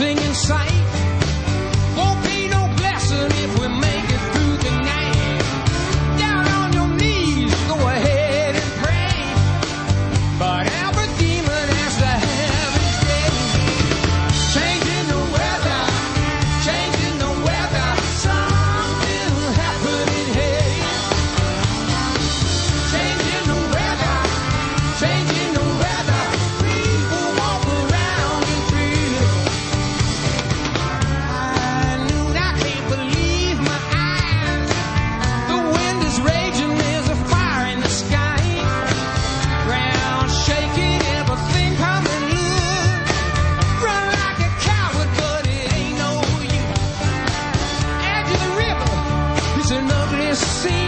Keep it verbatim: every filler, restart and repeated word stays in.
blessing in sight. Won't be no blessing if we make it through the night. Down on your knees, go ahead and pray. But every demon has to have its day. Changing the weather, changing the weather. Something happening here. Changing the weather, changing the weather. People walk around in fear. I knew I can't believe my eyes. The wind is raging, there's a fire in the sky. Ground shaking, everything coming loose. Run like a coward, but it ain't no use. Edge of the river is an ugly scene.